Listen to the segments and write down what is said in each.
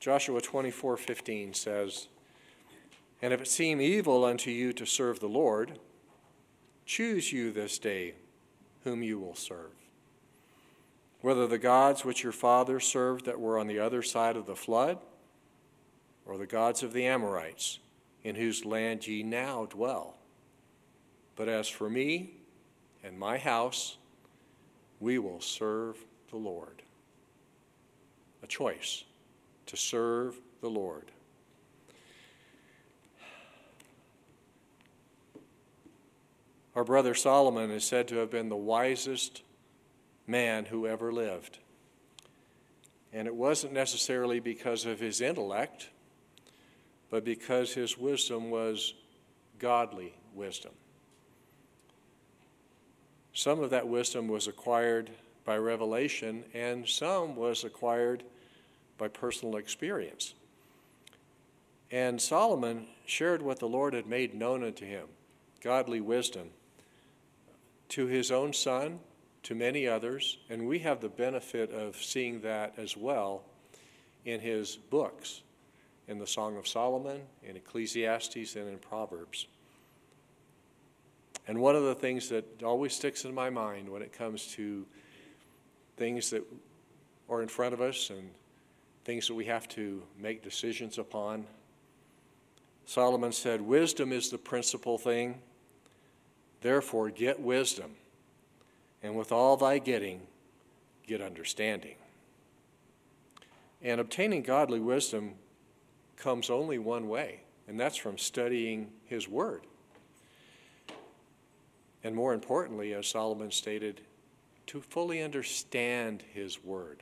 Joshua 24:15 says, "And if it seem evil unto you to serve the Lord, choose you this day whom you will serve, whether the gods which your fathers served that were on the other side of the flood, or the gods of the Amorites, in whose land ye now dwell. But as for me and my house, we will serve the Lord." A choice to serve the Lord. Our brother Solomon is said to have been the wisest man who ever lived. And it wasn't necessarily because of his intellect, but because his wisdom was godly wisdom. Some of that wisdom was acquired by revelation, and some was acquired by personal experience. And Solomon shared what the Lord had made known unto him, godly wisdom, to his own son, to many others, and we have the benefit of seeing that as well in his books, in the Song of Solomon, in Ecclesiastes, and in Proverbs. And one of the things that always sticks in my mind when it comes to things that are in front of us and things that we have to make decisions upon, Solomon said, "Wisdom is the principal thing. Therefore get wisdom, and with all thy getting, get understanding." And obtaining godly wisdom comes only one way, and that's from studying his word. And more importantly, as Solomon stated, to fully understand his word.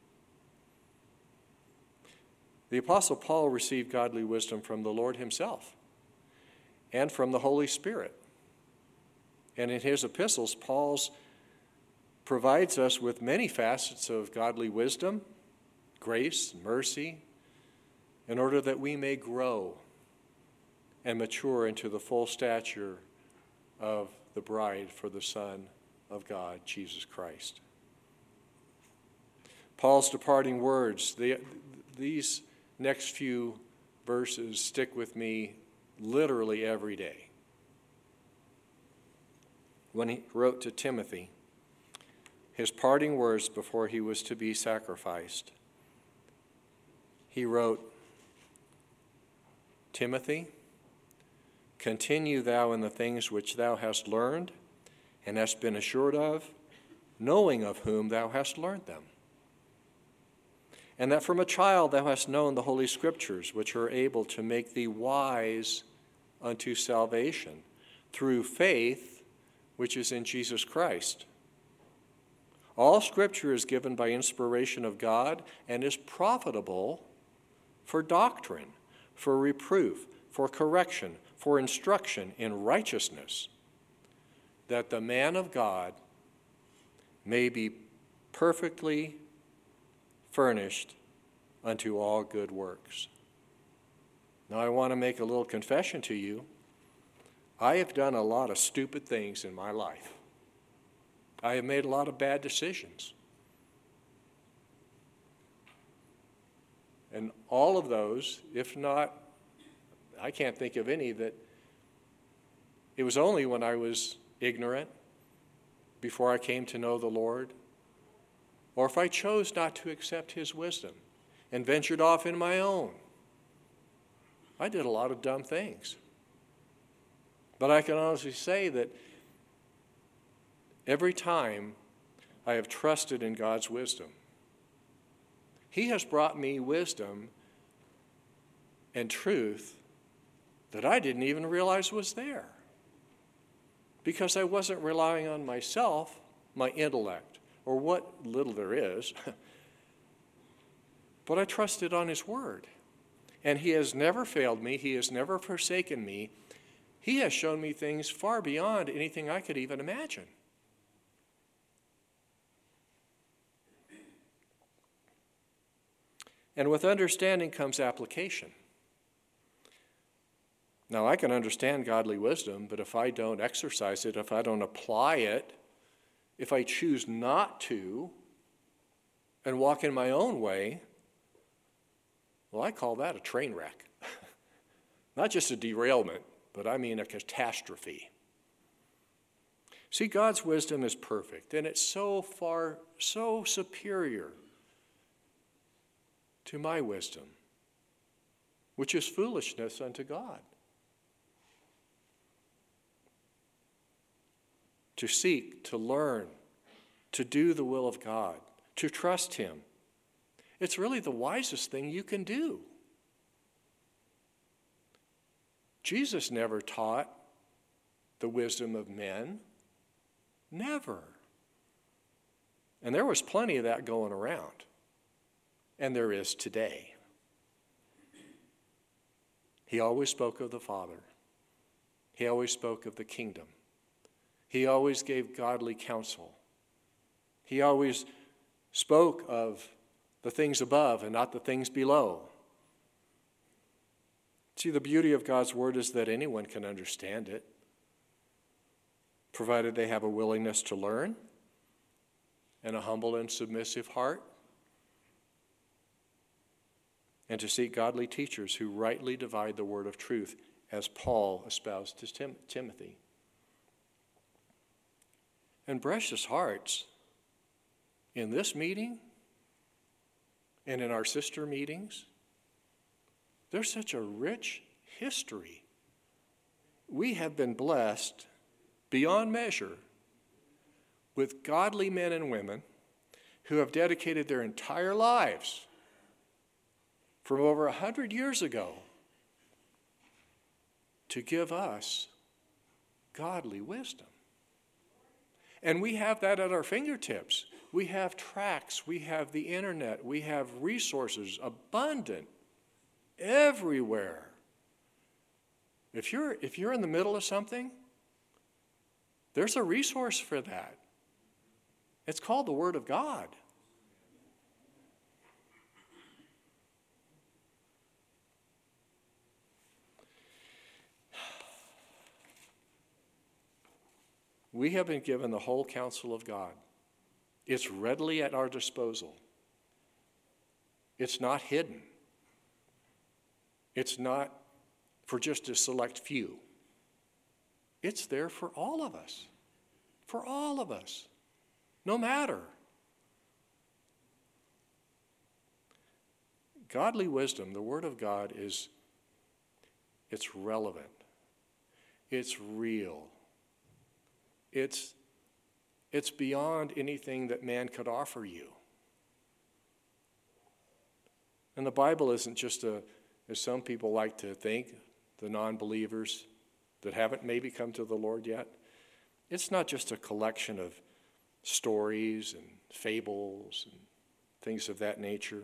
The Apostle Paul received godly wisdom from the Lord himself and from the Holy Spirit. And in his epistles, Paul provides us with many facets of godly wisdom, grace, mercy, in order that we may grow and mature into the full stature of the bride for the Son of God, Jesus Christ. Paul's departing words, these next few verses stick with me literally every day. When he wrote to Timothy, his parting words before he was to be sacrificed, he wrote, "Timothy, continue thou in the things which thou hast learned and hast been assured of, knowing of whom thou hast learned them. And that from a child thou hast known the Holy Scriptures, which are able to make thee wise unto salvation through faith which is in Jesus Christ. All Scripture is given by inspiration of God and is profitable for doctrine, for reproof, for correction, for instruction in righteousness, that the man of God may be perfectly furnished unto all good works." Now I want to make a little confession to you. I have done a lot of stupid things in my life. I have made a lot of bad decisions. And all of those, if not, I can't think of any that it was only when I was ignorant, before I came to know the Lord, or if I chose not to accept his wisdom and ventured off in my own. I did a lot of dumb things. But I can honestly say that every time I have trusted in God's wisdom, he has brought me wisdom and truth that I didn't even realize was there, because I wasn't relying on myself, my intellect, or what little there is, but I trusted on his word. And he has never failed me. He has never forsaken me. He has shown me things far beyond anything I could even imagine. And with understanding comes application. Now, I can understand godly wisdom, but if I don't exercise it, if I don't apply it, if I choose not to and walk in my own way, Well, I call that a train wreck. Not just a derailment, but I mean a catastrophe. See, God's wisdom is perfect, and it's so superior to my wisdom, which is foolishness unto God. To seek, to learn, to do the will of God, to trust Him. It's really the wisest thing you can do. Jesus never taught the wisdom of men. Never. And there was plenty of that going around. And there is today. He always spoke of the Father. He always spoke of the kingdom. He always gave godly counsel. He always spoke of the things above and not the things below. See, the beauty of God's word is that anyone can understand it, provided they have a willingness to learn and a humble and submissive heart, and to seek godly teachers who rightly divide the word of truth, as Paul espoused to Timothy. And precious hearts, in this meeting and in our sister meetings, there's such a rich history. We have been blessed beyond measure with godly men and women who have dedicated their entire lives from over 100 years ago to give us godly wisdom. And we have that at our fingertips. We have tracts, we have the internet, we have resources abundant everywhere. If you're in the middle of something, there's a resource for that. It's called the Word of God. We have been given the whole counsel of God. It's readily at our disposal. It's not hidden. It's not for just a select few. It's there for all of us. For all of us. No matter. Godly wisdom, the Word of God, it's relevant. It's real. It's beyond anything that man could offer you. And the Bible isn't just as some people like to think, the non-believers that haven't maybe come to the Lord yet. It's not just a collection of stories and fables and things of that nature.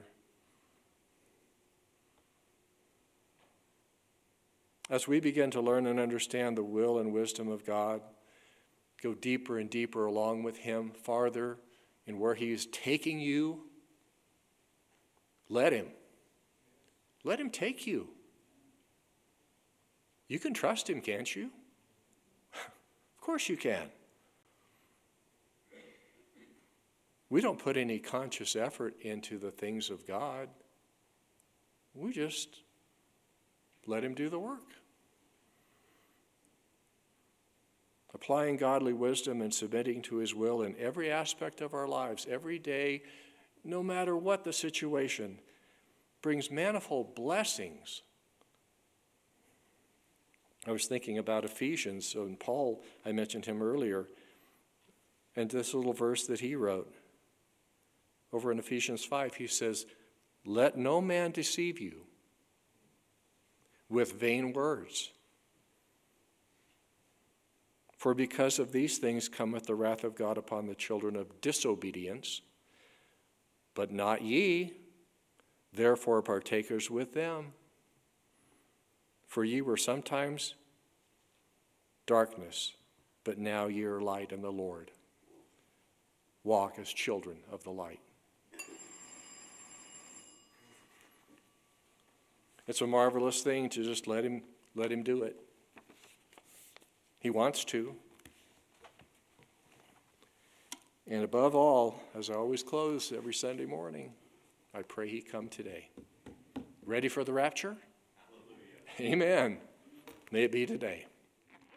As we begin to learn and understand the will and wisdom of God, go deeper and deeper along with Him, farther in where He is taking you, let Him. Let Him take you. You can trust Him, can't you? Of course you can. We don't put any conscious effort into the things of God. We just let Him do the work. Applying godly wisdom and submitting to His will in every aspect of our lives, every day, no matter what the situation, brings manifold blessings. I was thinking about Ephesians, and Paul, I mentioned him earlier, and this little verse that he wrote. Over in Ephesians 5, he says, "Let no man deceive you with vain words. For because of these things cometh the wrath of God upon the children of disobedience. But not ye, therefore partakers with them. For ye were sometimes darkness, but now ye are light in the Lord. Walk as children of the light." It's a marvelous thing to just let him do it. He wants to. And above all, as I always close every Sunday morning, I pray He come today. Ready for the rapture? Hallelujah. Amen. May it be today.